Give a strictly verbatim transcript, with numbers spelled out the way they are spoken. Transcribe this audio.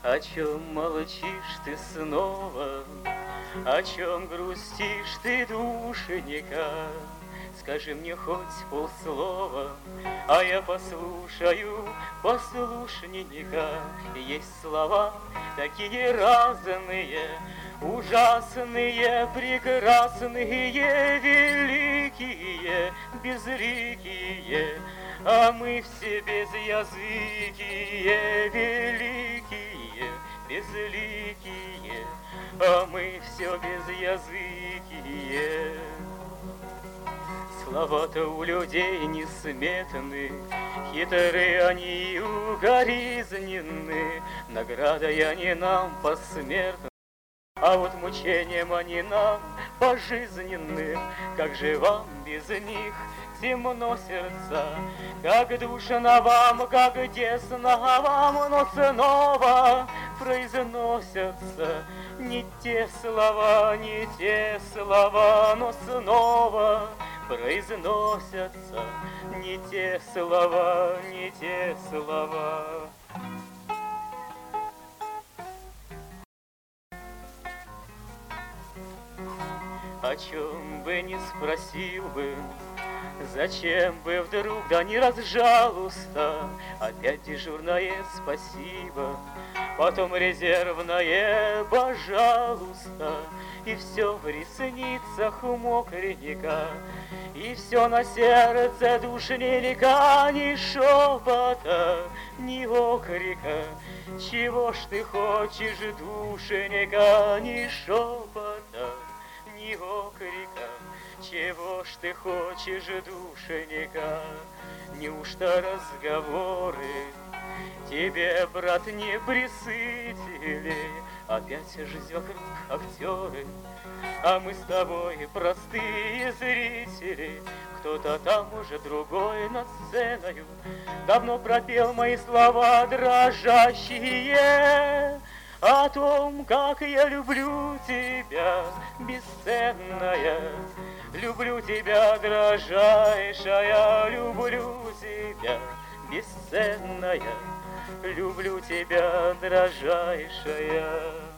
О чем молчишь ты снова, о чем грустишь ты, душенька? Скажи мне хоть полслова, а я послушаю послушненько. Есть слова такие разные, ужасные, прекрасные, великие, безликие, а мы все безязыкие, великие, безликие, а мы все безязыкие. Слова-то у людей несметны, хитрые они и укоризненны, наградой они нам посмертны, а вот мучением они нам пожизненным. Как же вам без них темно сердца, как душно вам, как тесно вам, но снова произносятся не те слова, не те слова, но снова произносятся не те слова, не те слова. О чем бы ни спросил бы, зачем бы вдруг, да не разжалуйста, опять дежурное спасибо, потом резервное пожалуйста, и все в ресницах мокренько, и все на сердце душненько, ни шепота, ни окрика. Чего ж ты хочешь, душенька, ни шепота, ни окрика? Чего ж ты хочешь, душенька? Неужто разговоры тебе, брат, не присытили? Опять жизнь вокруг актеры, а мы с тобой простые зрители. Кто-то там уже другой над сценою давно пропел мои слова дрожащие о том, как я люблю тебя, бесценная. Люблю тебя, дрожайшая, люблю тебя, бесценная. Люблю тебя, дрожайшая.